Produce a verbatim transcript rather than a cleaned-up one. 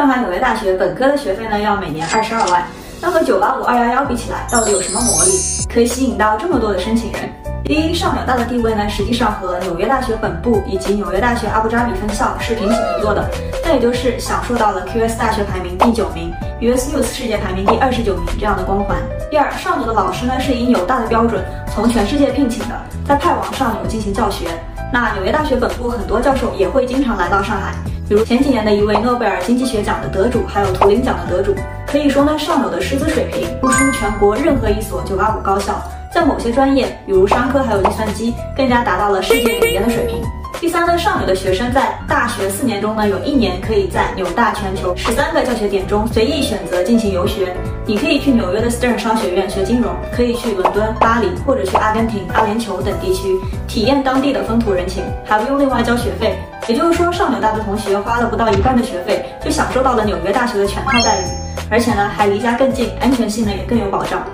上海纽约大学本科的学费呢要每年二十二万，那和九八五、二一一比起来，到底有什么魔力，可以吸引到这么多的申请人？第一，上纽大的地位呢，实际上和纽约大学本部以及纽约大学阿布扎比分校是平起平坐的，那也就是享受到了 Q S 大学排名第九名、U S News 世界排名第二十九名这样的光环。第二，上纽的老师呢是以纽大的标准从全世界聘请的，再派往上纽进行教学。那纽约大学本部很多教授也会经常来到上海，比如前几年的一位诺贝尔经济学奖的得主，还有图灵奖的得主。可以说呢，上纽的师资水平不输全国任何一所九八五高校，在某些专业，比如商科还有计算机，更加达到了世界顶尖的水平。第三呢，上纽的学生在大学四年中呢，有一年可以在纽大全球十三个教学点中随意选择进行游学。你可以去纽约的 Stern 商学院学金融，可以去伦敦、巴黎或者去阿根廷、阿联酋等地区体验当地的风土人情，还不用另外交学费。也就是说，上纽大的同学花了不到一半的学费，就享受到了纽约大学的全套待遇，而且呢还离家更近，安全性呢也更有保障。